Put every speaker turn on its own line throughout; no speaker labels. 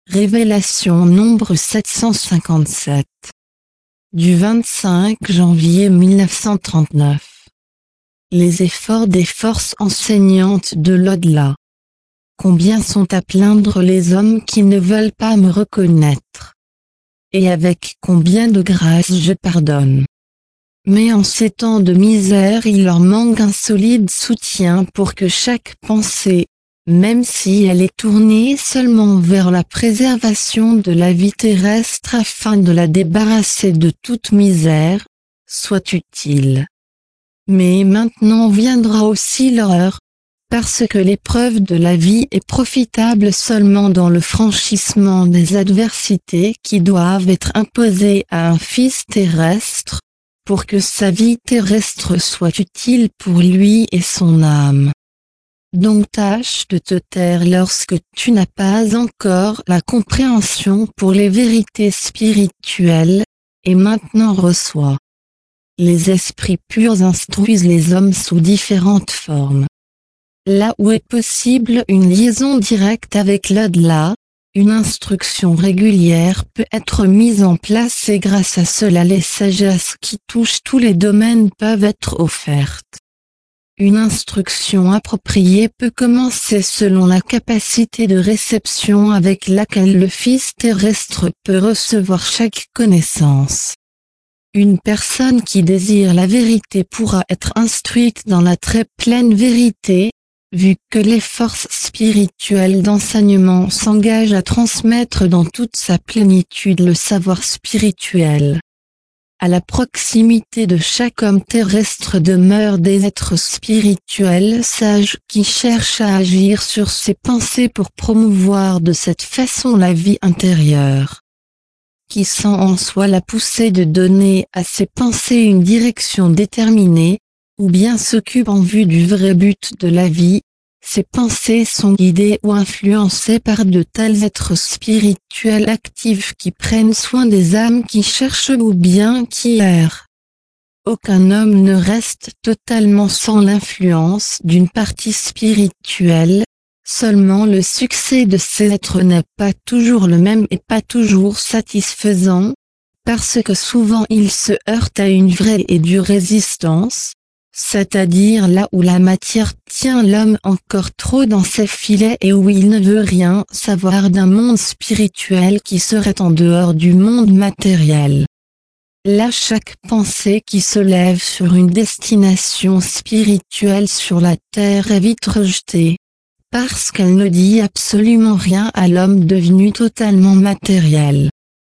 Révélation nombre 757. Du 25 janvier 1939. Les efforts des forces enseignantes de l'au-delà. Combien sont à plaindre les hommes qui ne veulent pas me reconnaître. Et avec combien de grâce je pardonne. Mais en ces temps de misère il leur manque un solide soutien pour que chaque pensée, même si elle est tournée seulement vers la préservation de la vie terrestre afin de la débarrasser de toute misère, soit utile. Mais maintenant viendra aussi l'heure, parce que l'épreuve de la vie est profitable seulement dans le franchissement des adversités qui doivent être imposées à un fils terrestre, pour que sa vie terrestre soit utile pour lui et son âme. Donc tâche de te taire lorsque tu n'as pas encore la compréhension pour les vérités spirituelles, et maintenant reçois. Les esprits purs instruisent les hommes sous différentes formes. Là où est possible une liaison directe avec l'au-delà, une instruction régulière peut être mise en place et grâce à cela les sagesses qui touchent tous les domaines peuvent être offertes. Une instruction appropriée peut commencer selon la capacité de réception avec laquelle le Fils terrestre peut recevoir chaque connaissance. Une personne qui désire la vérité pourra être instruite dans la très pleine vérité, vu que les forces spirituelles d'enseignement s'engagent à transmettre dans toute sa plénitude le savoir spirituel. À la proximité de chaque homme terrestre demeurent des êtres spirituels sages qui cherchent à agir sur ses pensées pour promouvoir de cette façon la vie intérieure. Qui sent en soi la poussée de donner à ses pensées une direction déterminée, ou bien s'occupe en vue du vrai but de la vie, ses pensées sont guidées ou influencées par de tels êtres spirituels actifs qui prennent soin des âmes qui cherchent ou bien qui errent. Aucun homme ne reste totalement sans l'influence d'une partie spirituelle, seulement le succès de ces êtres n'est pas toujours le même et pas toujours satisfaisant, parce que souvent ils se heurtent à une vraie et dure résistance, c'est-à-dire là où la matière tient l'homme encore trop dans ses filets et où il ne veut rien savoir d'un monde spirituel qui serait en dehors du monde matériel. Là chaque pensée qui se lève sur une destination spirituelle sur la terre est vite rejetée, parce qu'elle ne dit absolument rien à l'homme devenu totalement matériel.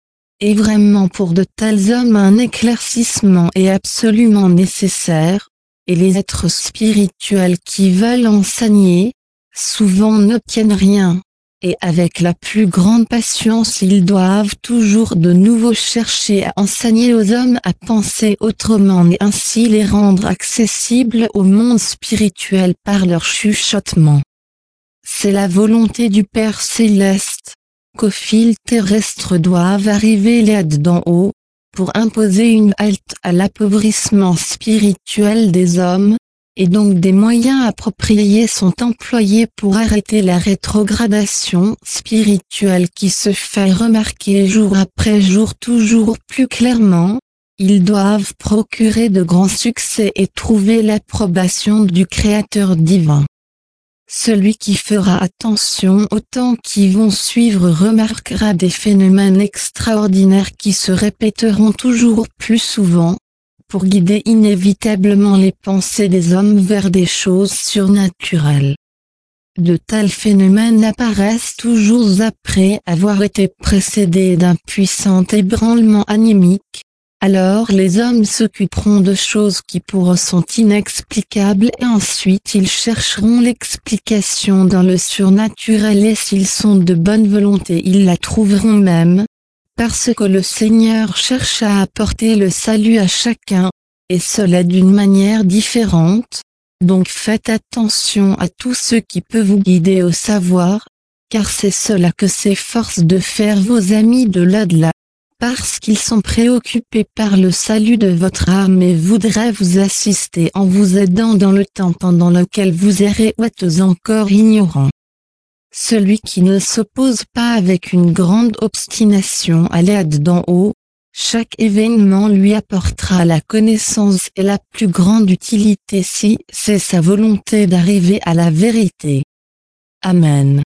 Et vraiment pour de tels hommes un éclaircissement est absolument nécessaire, et les êtres spirituels qui veulent enseigner, souvent n'obtiennent rien, et avec la plus grande patience ils doivent toujours de nouveau chercher à enseigner aux hommes à penser autrement et ainsi les rendre accessibles au monde spirituel par leur chuchotement. C'est la volonté du Père Céleste, qu'aux fils terrestres doivent arriver l'aide d'en haut, pour imposer une halte à l'appauvrissement spirituel des hommes, et donc des moyens appropriés sont employés pour arrêter la rétrogradation spirituelle qui se fait remarquer jour après jour toujours plus clairement. Ils doivent procurer de grands succès et trouver l'approbation du Créateur divin. Celui qui fera attention aux temps qui vont suivre remarquera des phénomènes extraordinaires qui se répéteront toujours plus souvent, pour guider inévitablement les pensées des hommes vers des choses surnaturelles. De tels phénomènes apparaissent toujours après avoir été précédés d'un puissant ébranlement anémique. Alors les hommes s'occuperont de choses qui pour eux sont inexplicables et ensuite ils chercheront l'explication dans le surnaturel et s'ils sont de bonne volonté ils la trouveront même, parce que le Seigneur cherche à apporter le salut à chacun, et cela d'une manière différente, donc faites attention à tout ce qui peut vous guider au savoir, car c'est cela que s'efforce de faire vos amis de l'au-delà. Parce qu'ils sont préoccupés par le salut de votre âme et voudraient vous assister en vous aidant dans le temps pendant lequel vous errez ou êtes encore ignorant. celui qui ne s'oppose pas avec une grande obstination à l'aide d'en haut, chaque événement lui apportera la connaissance et la plus grande utilité si c'est sa volonté d'arriver à la vérité. Amen.